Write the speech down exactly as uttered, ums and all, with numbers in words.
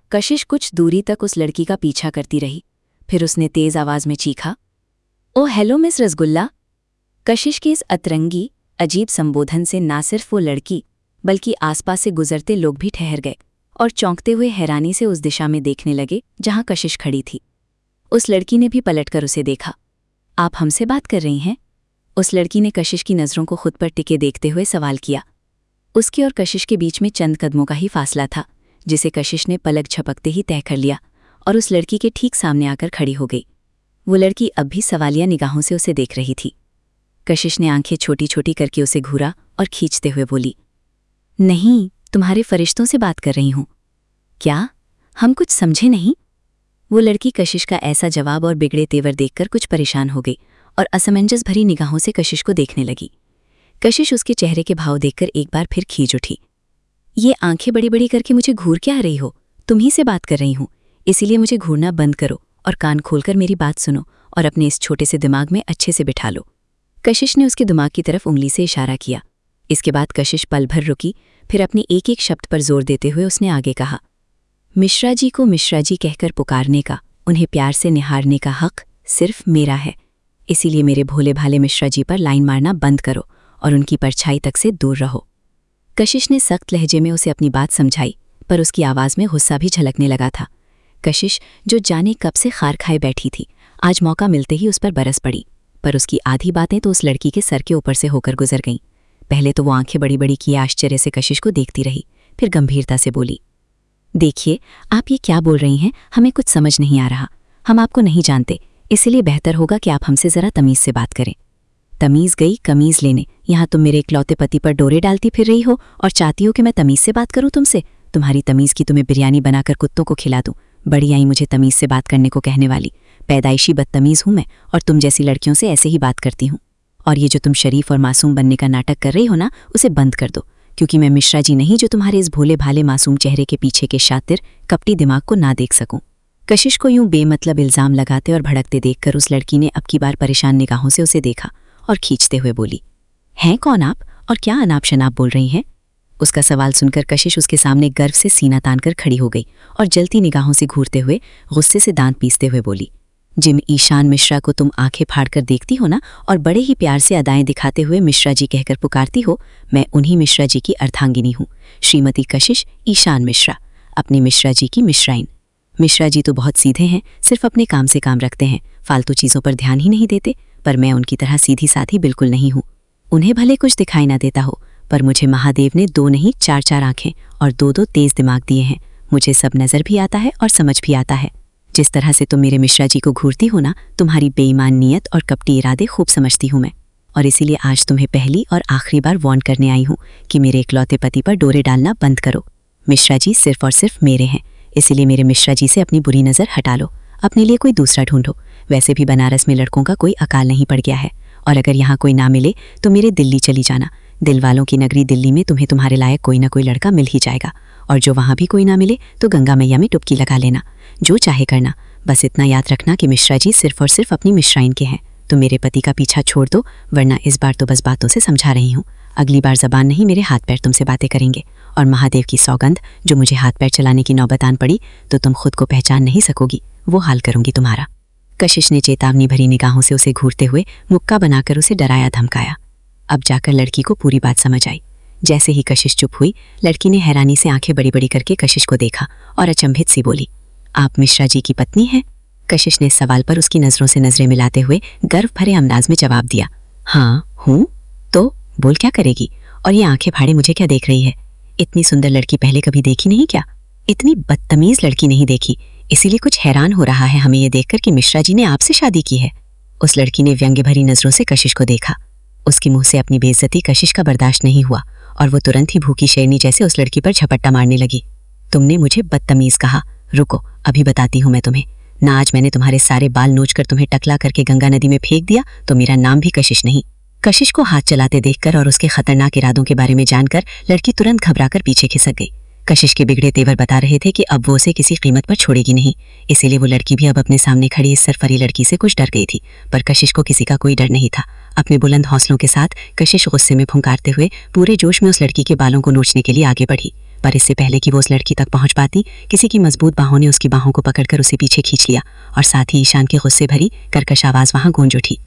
कशिश कुछ दूरी तक उस लड़की का पीछा करती रही। फिर उसने तेज आवाज में चीखा, ओ हेलो मिस रसगुल्ला। कशिश की इस अतरंगी अजीब संबोधन से ना सिर्फ वो लड़की बल्कि आसपास से गुजरते लोग भी ठहर गए और चौंकते हुए हैरानी से उस दिशा में देखने लगे जहां कशिश खड़ी थी। उस लड़की ने भी पलटकर उसे देखा। आप हमसे बात कर रही हैं? उस लड़की ने कशिश की नज़रों को खुद पर टिके देखते हुए सवाल किया। उसके और कशिश के बीच में चंद कदमों का ही फासला था, जिसे कशिश ने पलक झपकते ही तय कर लिया और उस लड़की के ठीक सामने आकर खड़ी हो गई। वो लड़की अब भी सवालिया निगाहों से उसे देख रही थी। कशिश ने आंखें छोटी छोटी करके उसे घूरा और खींचते हुए बोली, नहीं, तुम्हारे फरिश्तों से बात कर रही हूं। क्या? हम कुछ समझे नहीं। वो लड़की कशिश का ऐसा जवाब और बिगड़े तेवर देखकर कुछ परेशान हो गई और असमंजस भरी निगाहों से कशिश को देखने लगी। कशिश उसके चेहरे के भाव देखकर एक बार फिर खींच उठी। ये आंखें बड़ी बड़ी करके मुझे घूर क्या आ रही हो? तुम्ही से बात कर रही हूं, इसीलिए मुझे घूरना बंद करो और कान खोलकर मेरी बात सुनो और अपने इस छोटे से दिमाग में अच्छे से बिठा लो। कशिश ने उसके दिमाग की तरफ उंगली से इशारा किया। इसके बाद कशिश पल भर रुकी, फिर अपनी एक एक शब्द पर जोर देते हुए उसने आगे कहा, मिश्रा जी को मिश्रा जी कहकर पुकारने का, उन्हें प्यार से निहारने का हक सिर्फ मेरा है। इसीलिए मेरे भोले भाले मिश्रा जी पर लाइन मारना बंद करो और उनकी परछाई तक से दूर रहो। कशिश ने सख्त लहजे में उसे अपनी बात समझाई, पर उसकी आवाज़ में गुस्सा भी झलकने लगा था। कशिश, जो जाने कब से खार खाए बैठी थी, आज मौका मिलते ही उस पर बरस पड़ी, पर उसकी आधी बातें तो उस लड़की के सर के ऊपर से होकर गुजर गईं। पहले तो वो आंखें बड़ी बड़ी किए आश्चर्य से कशिश को देखती रही, फिर गंभीरता से बोली, देखिए, आप ये क्या बोल रही हैं? हमें कुछ समझ नहीं आ रहा। हम आपको नहीं जानते, इसलिए बेहतर होगा कि आप हमसे ज़रा तमीज़ से बात करें। तमीज़ गई कमीज़ लेने। यहाँ तुम मेरे इकलौते पति पर डोरे डालती फिर रही हो और चाहती हो कि मैं तमीज़ से बात करूँ तुमसे? तुम्हारी तमीज़ की तुम्हें बिरयानी बनाकर कुत्तों को खिला दूँ। बड़ी आई मुझे तमीज़ से बात करने को कहने वाली। पैदाइशी बदतमीज़ हूँ मैं, और तुम जैसी लड़कियों से ऐसे ही बात करती हूँ। और ये जो तुम शरीफ और मासूम बनने का नाटक कर रही हो ना, उसे बंद कर दो, क्योंकि मैं मिश्रा जी नहीं जो तुम्हारे इस भोले भाले मासूम चेहरे के पीछे के शातिर कपटी दिमाग को ना देख सकूं। कशिश को यूं बेमतलब इल्जाम लगाते और भड़कते देखकर उस लड़की ने अब की बार परेशान निगाहों से उसे देखा और खींचते हुए बोली, हैं कौन आप और क्या अनाप शनाप बोल रही हैं? उसका सवाल सुनकर कशिश उसके सामने गर्व से सीना तानकर खड़ी हो गई और जलती निगाहों से घूरते हुए गुस्से से दांत पीसते हुए बोली, जिम ईशान मिश्रा को तुम आंखें फाड़कर देखती हो ना और बड़े ही प्यार से अदाएं दिखाते हुए मिश्रा जी कहकर पुकारती हो, मैं उन्हीं मिश्रा जी की अर्धांगिनी हूँ, श्रीमती कशिश ईशान मिश्रा, अपने मिश्रा जी की मिश्राइन। मिश्रा जी तो बहुत सीधे हैं, सिर्फ अपने काम से काम रखते हैं, फालतू चीज़ों पर ध्यान ही नहीं देते, पर मैं उनकी तरह सीधी साधी बिल्कुल नहीं हूँ। उन्हें भले कुछ दिखाई ना देता हो, पर मुझे महादेव ने दो नहीं चार चार आंखें और दो दो तेज दिमाग दिए हैं। मुझे सब नज़र भी आता है और समझ भी आता है। जिस तरह से तुम मेरे मिश्रा जी को घूरती हो ना, तुम्हारी बेईमान नीयत और कपटी इरादे खूब समझती हूँ मैं, और इसीलिए आज तुम्हें पहली और आखिरी बार वार्न करने आई हूँ कि मेरे इकलौते पति पर डोरे डालना बंद करो। मिश्रा जी सिर्फ और सिर्फ मेरे हैं, इसीलिए मेरे मिश्रा जी से अपनी बुरी नज़र हटा लो, अपने लिए कोई दूसरा ढूंढो। वैसे भी बनारस में लड़कों का कोई अकाल नहीं पड़ गया है, और अगर यहाँ कोई ना मिले तो मेरे दिल्ली चली जाना। दिल वालों की नगरी दिल्ली में तुम्हें तुम्हारे लायक कोई ना कोई लड़का मिल ही जाएगा, और जो वहाँ भी कोई ना मिले तो गंगा मैया में डुबकी लगा लेना, जो चाहे करना। बस इतना याद रखना कि मिश्रा जी सिर्फ और सिर्फ अपनी मिश्राइन के हैं। तुम मेरे पति का पीछा छोड़ दो, वरना इस बार तो बस बातों से समझा रही हूँ, अगली बार जबान नहीं मेरे हाथ पैर तुमसे बातें करेंगे, और महादेव की सौगंध, जो मुझे हाथ पैर चलाने की नौबत आन पड़ी तो तुम खुद को पहचान नहीं सकोगी, वो हाल करूंगी तुम्हारा। कशिश ने चेतावनी भरी निगाहों से उसे घूरते हुए मुक्का बनाकर उसे डराया धमकाया। अब जाकर लड़की को पूरी बात समझ आई। जैसे ही कशिश चुप हुई, लड़की ने हैरानी से आंखें बड़ी बड़ी करके कशिश को देखा और अचंभित सी बोली, आप मिश्रा जी की पत्नी हैं? कशिश ने इस सवाल पर उसकी नज़रों से नज़रें मिलाते हुए गर्व भरे अंदाज में जवाब दिया, हाँ हूँ। तो बोल क्या करेगी? और ये आंखें फाड़े मुझे क्या देख रही है? इतनी सुंदर लड़की पहले कभी देखी नहीं क्या? इतनी बदतमीज लड़की नहीं देखी, इसीलिए कुछ हैरान हो रहा है हमें ये देखकर कि मिश्रा जी ने आपसे शादी की है। उस लड़की ने व्यंग्य भरी नज़रों से कशिश को देखा। उसके मुंह से अपनी बेइज्जती कशिश का बर्दाश्त नहीं हुआ और वो तुरंत ही भूखी शेरनी जैसे उस लड़की पर झपट्टा मारने लगी। तुमने मुझे बदतमीज कहा, रुको अभी बताती हूँ मैं तुम्हें। ना आज मैंने तुम्हारे सारे बाल नोच कर तुम्हें टकला करके गंगा नदी में फेंक दिया तो मेरा नाम भी कशिश नहीं। कशिश को हाथ चलाते देखकर और उसके खतरनाक इरादों के बारे में जानकर लड़की तुरंत घबराकर पीछे खिसक गई। कशिश के बिगड़े तेवर बता रहे थे कि अब वो उसे किसी कीमत पर छोड़ेगी नहीं, इसीलिए वो लड़की भी अब अपने सामने खड़ी इस सरफरी लड़की से कुछ डर गई थी, पर कशिश को किसी का कोई डर नहीं था। अपने बुलंद हौसलों के साथ कशिश गुस्से में फुंकारते हुए पूरे जोश में उस लड़की के बालों को नोचने के लिए आगे बढ़ी, पर इससे पहले कि वो उस लड़की तक पहुंच पाती, किसी की मजबूत बाहों ने उसकी बाहों को पकड़कर उसे पीछे खींच लिया और साथ ही ईशान की गुस्से भरी कर्कश आवाज वहां गूंज उठी।